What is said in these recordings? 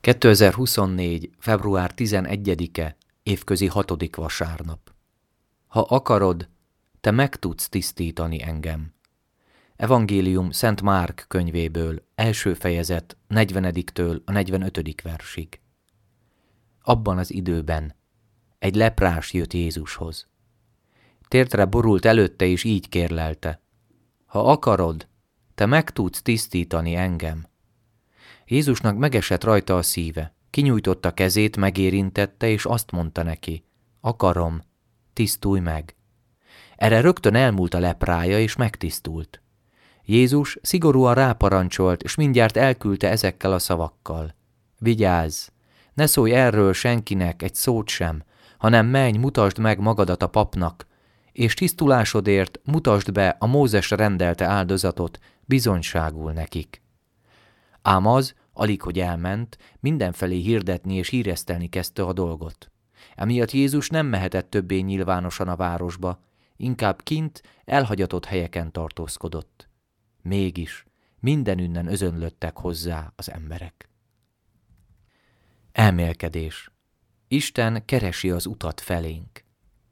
2024. február 11-e, évközi 6. vasárnap. Ha akarod, te meg tudsz tisztítani engem. Evangélium Szent Márk könyvéből, első fejezet, 40-től a 45. versig. Abban az időben egy leprás jött Jézushoz. Térdre borult előtte, és így kérlelte: ha akarod, te meg tudsz tisztítani engem. Jézusnak megesett rajta a szíve, kinyújtotta kezét, megérintette, és azt mondta neki: akarom, tisztulj meg. Erre rögtön elmúlt a leprája, és megtisztult. Jézus szigorúan ráparancsolt, és mindjárt elküldte ezekkel a szavakkal: vigyázz, ne szólj erről senkinek egy szót sem, hanem menj, mutasd meg magadat a papnak, és tisztulásodért mutasd be a Mózes rendelte áldozatot bizonyságul nekik. Ám az, alig hogy elment, mindenfelé hirdetni és híresztelni kezdte a dolgot. Emiatt Jézus nem mehetett többé nyilvánosan a városba, inkább kint, elhagyatott helyeken tartózkodott. Mégis mindenünnen özönlöttek hozzá az emberek. Elmélkedés. Isten keresi az utat felénk.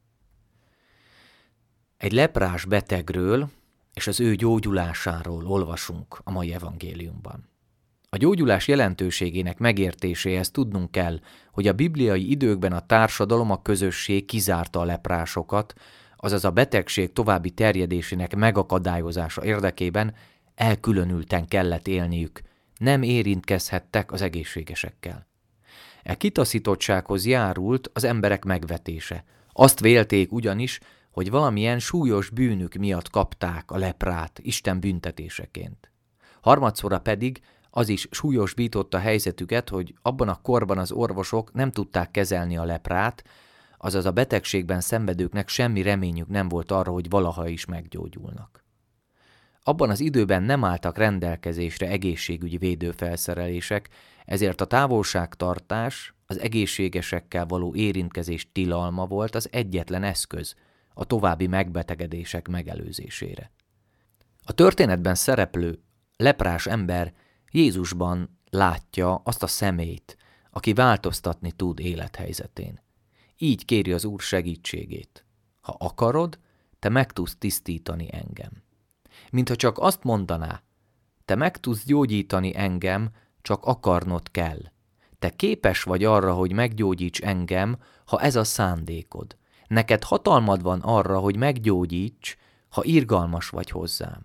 Egy leprás betegről és az ő gyógyulásáról olvasunk a mai evangéliumban. A gyógyulás jelentőségének megértéséhez tudnunk kell, hogy a bibliai időkben a társadalom, a közösség kizárta a leprásokat, azaz a betegség további terjedésének megakadályozása érdekében elkülönülten kellett élniük, nem érintkezhettek az egészségesekkel. E kitaszítottsághoz járult az emberek megvetése. Azt vélték ugyanis, hogy valamilyen súlyos bűnük miatt kapták a leprát Isten büntetéseként. Harmadszorra pedig az is súlyosbította a helyzetüket, hogy abban a korban az orvosok nem tudták kezelni a leprát, azaz a betegségben szenvedőknek semmi reményük nem volt arra, hogy valaha is meggyógyulnak. Abban az időben nem álltak rendelkezésre egészségügyi védőfelszerelések, ezért a távolságtartás, az egészségesekkel való érintkezés tilalma volt az egyetlen eszköz a további megbetegedések megelőzésére. A történetben szereplő leprás ember Jézusban látja azt a személyt, aki változtatni tud élethelyzetén. Így kéri az Úr segítségét: ha akarod, te meg tudsz tisztítani engem. Mintha csak azt mondaná: te meg tudsz gyógyítani engem, csak akarnod kell. Te képes vagy arra, hogy meggyógyíts engem, ha ez a szándékod. Neked hatalmad van arra, hogy meggyógyíts, ha irgalmas vagy hozzám.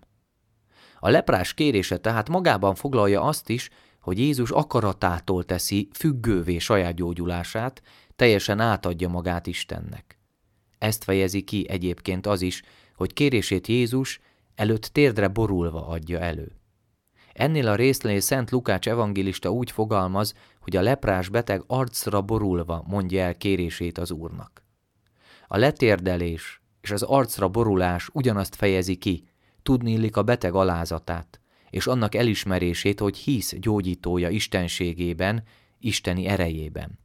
A leprás kérése tehát magában foglalja azt is, hogy Jézus akaratától teszi függővé saját gyógyulását, teljesen átadja magát Istennek. Ezt fejezi ki egyébként az is, hogy kérését Jézus előtt térdre borulva adja elő. Ennél a résznél Szent Lukács evangélista úgy fogalmaz, hogy a leprás beteg arcra borulva mondja el kérését az Úrnak. A letérdelés és az arcra borulás ugyanazt fejezi ki, tudniillik a beteg alázatát, és annak elismerését, hogy hisz gyógyítója istenségében, isteni erejében.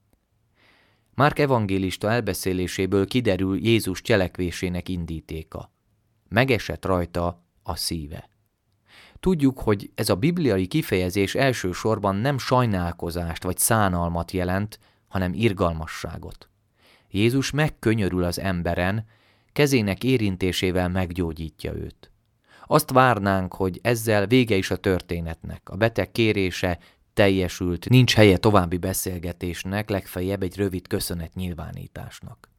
Márk evangélista elbeszéléséből kiderül Jézus cselekvésének indítéka. Megesett rajta a szíve. Tudjuk, hogy ez a bibliai kifejezés elsősorban nem sajnálkozást vagy szánalmat jelent, hanem irgalmasságot. Jézus megkönyörül az emberen, kezének érintésével meggyógyítja őt. Azt várnánk, hogy ezzel vége is a történetnek. A beteg kérése teljesült, nincs helye további beszélgetésnek, legfeljebb egy rövid köszönetnyilvánításnak.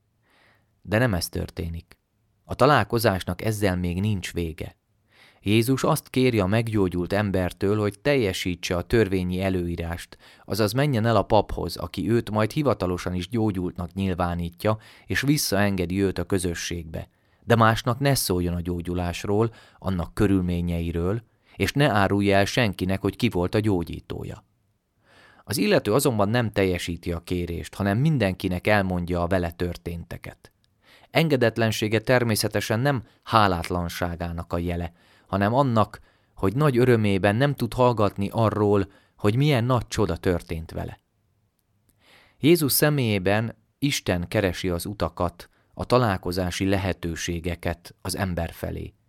De nem ez történik. A találkozásnak ezzel még nincs vége. Jézus azt kéri a meggyógyult embertől, hogy teljesítse a törvényi előírást, azaz menjen el a paphoz, aki őt majd hivatalosan is gyógyultnak nyilvánítja, és visszaengedi őt a közösségbe. De másnak ne szóljon a gyógyulásról, annak körülményeiről, és ne árulja el senkinek, hogy ki volt a gyógyítója. Az illető azonban nem teljesíti a kérést, hanem mindenkinek elmondja a vele történteket. Engedetlensége természetesen nem hálátlanságának a jele, hanem annak, hogy nagy örömében nem tud hallgatni arról, hogy milyen nagy csoda történt vele. Jézus személyében Isten keresi az utakat, a találkozási lehetőségeket az ember felé.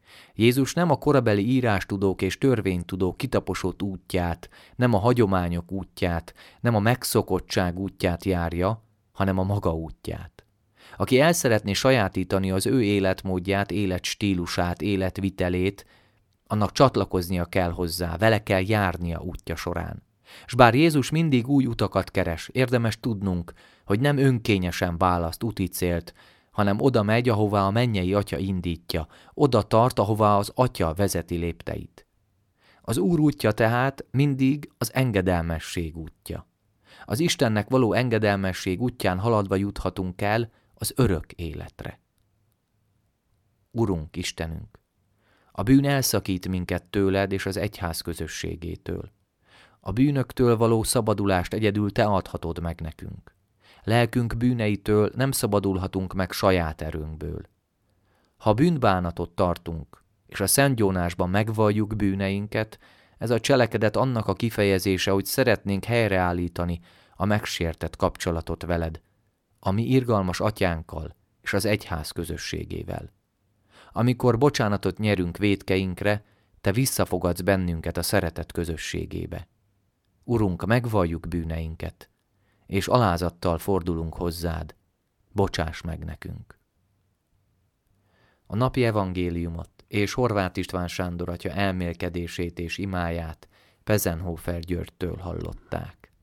Jézus nem a korabeli írástudók és törvénytudók kitaposott útját, nem a hagyományok útját, nem a megszokottság útját járja, hanem a maga útját. Aki el szeretné sajátítani az ő életmódját, életstílusát, életvitelét, annak csatlakoznia kell hozzá, vele kell járnia útja során. S bár Jézus mindig új utakat keres, érdemes tudnunk, hogy nem önkényesen választ úti célt, hanem oda megy, ahová a mennyei Atya indítja, oda tart, ahová az Atya vezeti lépteit. Az Úr útja tehát mindig az engedelmesség útja. Az Istennek való engedelmesség útján haladva juthatunk el az örök életre. Urunk, Istenünk, a bűn elszakít minket tőled és az egyház közösségétől. A bűnöktől való szabadulást egyedül te adhatod meg nekünk. Lelkünk bűneitől nem szabadulhatunk meg saját erőnkből. Ha bűnbánatot tartunk, és a szentgyónásban megvalljuk bűneinket, ez a cselekedet annak a kifejezése, hogy szeretnénk helyreállítani a megsértett kapcsolatot veled, a mi irgalmas atyánkkal és az egyház közösségével. Amikor bocsánatot nyerünk vétkeinkre, te visszafogadsz bennünket a szeretet közösségébe. Urunk, megvalljuk bűneinket, és alázattal fordulunk hozzád, bocsáss meg nekünk. A napi evangéliumot és Horváth István Sándor atya elmélkedését és imáját Pezenhofer Györgytől hallották.